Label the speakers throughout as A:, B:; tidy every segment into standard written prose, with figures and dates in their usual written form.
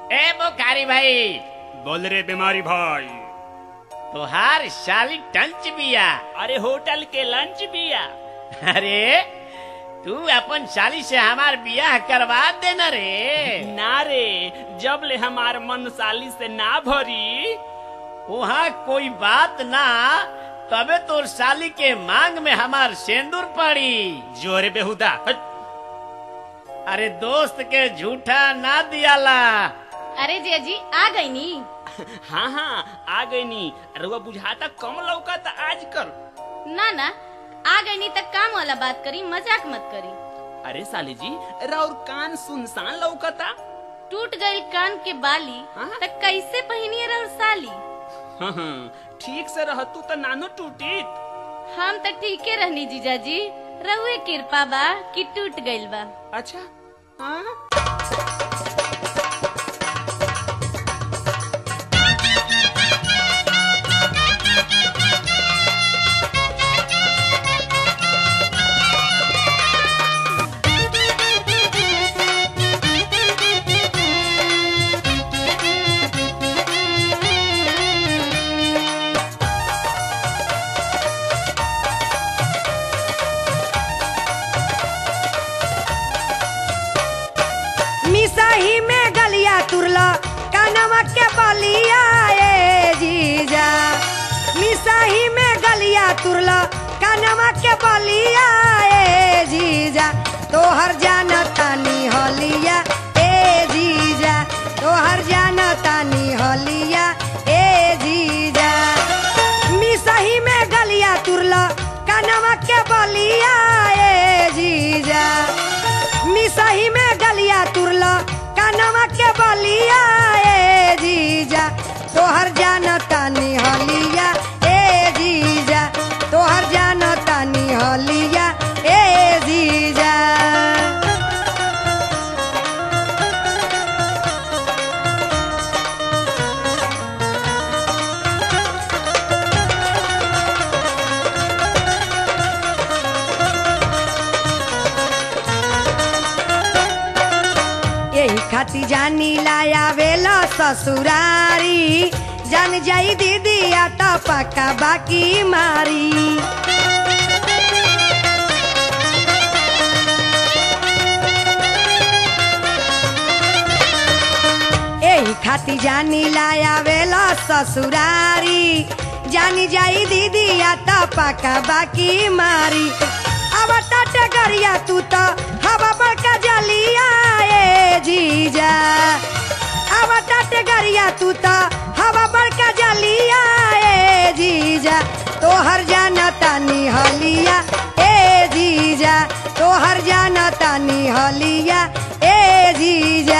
A: ए बुखारी भाई।
B: बोल रे बीमारी भाई।
A: तोहार साली टंच बिया।
C: अरे होटल के लंच बिया।
A: अरे तू अपन साली से हमार बियाह करवा देना रे।
C: ना रे, जब ले हमार मन साली से ना भरी
A: वहाँ कोई बात ना, तबे तोर साली के मांग में हमार सेंदूर पड़ी।
B: जोरे बेहुदा।
A: अरे दोस्त के झूठा ना दियाला।
D: अरे जिया जी आ गई नी।
C: हाँ हाँ आ गई नी। अरे बुझाता कम लौका था आजकल।
D: ना ना आ गई नी तक काम वाला बात करी, मजाक मत करी।
C: अरे साली जी राउर कान सुनसान लौका था।
D: टूट गई कान के बाली
C: हाँ?
D: तक कैसे पहनिए रह साली।
C: हाँ, ठीक से रहतू तो नानो टूटीत।
D: हम तो ठीके रहनी जीजा जी, रहुए कृपा बा कि टूट गइल बा।
C: अच्छा हाँ?
E: मिसाही में गलिया तुरला कानवा के बलिया ए जीजा। मिसाही में गलिया तुरला कानवा के बलिया ए जीजा। तोहर जाना तानी हलिया ए जीजा। तोहर जाना तानी हलिया ए जीजा। मिसाही में गलिया तुरला कानवा के बलिया ए जीजा। मिसाही में गलिया तुरला कानवा के बलिया ए जीजा। तोहर जाना तानी हलिया ए जीजा। तोहर जाना तानी हलिया ए जीजा। यही खाती जानी लाया वेला ससुरारी। जान जाई दीदी आता पक्का बाकी मारी। यही खाती जानी लाया वेला ससुरारी। जानी जाई दीदी आता पक्का बाकी मारी। अब टाटे गरिया तू तो हवा बड़का जलिया ए जीजा। अब टाटे गरिया तू तो हवा बड़का जलिया ए जीजा। तोहर जाना तानी हलिया ए जीजा। तोहर जाना तानी हलिया ए जीजा।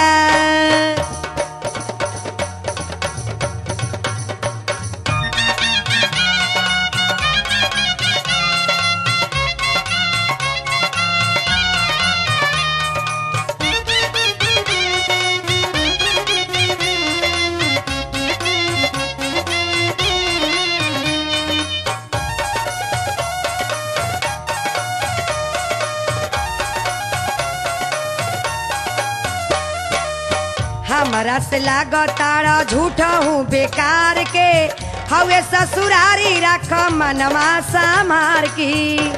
E: हमरा से लागताड़ा झूठा हूँ बेकार के। हवे ससुरारी रख मनवा समार की।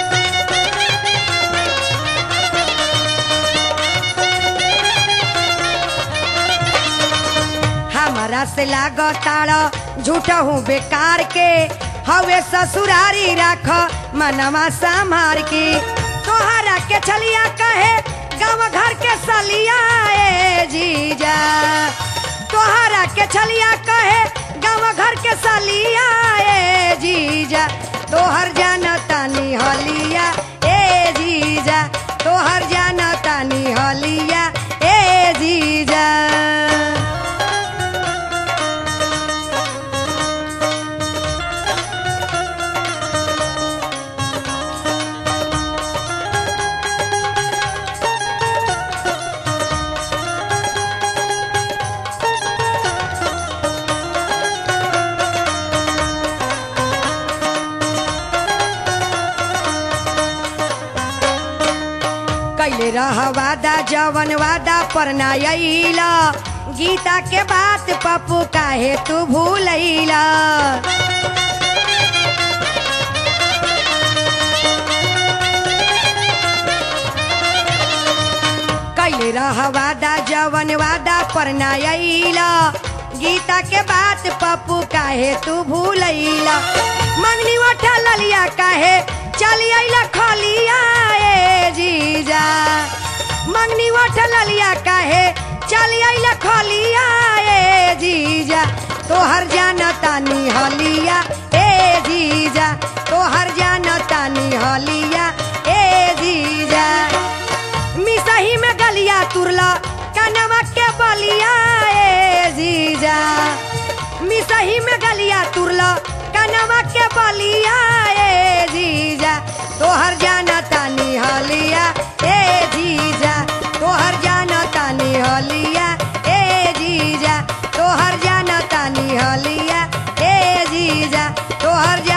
E: हमरा से लागताड़ा झूठा हूँ बेकार के। हवे ससुरारी रख मनवा समार की। तोहरा के छलिया कहे गाँव घर के सलिया ए जीजा। तोहरा के छलिया कहे गाँव घर के सलिया ए जीजा। तोहर जाना तानी हलिया ए जीजा। तोहर जाना तानी हलिया ए जीजा। कैले रह वादा जवन वादा पर ना अइला। गीता के बात पप्पू काहे तू भूलैला कैले रह वादा जवन वादा पर ना अइला गीता के बात पप्पू काहे तू भूलैला मंगनी उठा ललिया काहे चली अइला खलिया ए जीजा मंगनी उठा ललिया काहे चली अइला खलिया ए जीजा तोहर जानतानी हलिया ए जीजा तोहर जानतानी हलिया ए जीजा मिसही में गलिया तुरला कनवा के बलिया ए जीजा मिसही में गलिया तुरला कनवा के बलिया ए जीजा तोहर जानतानी हलिया ए जीजा तोहर जानतानी हलिया ए जीजा तोहर जानतानी हलिया ए जीजा तोहर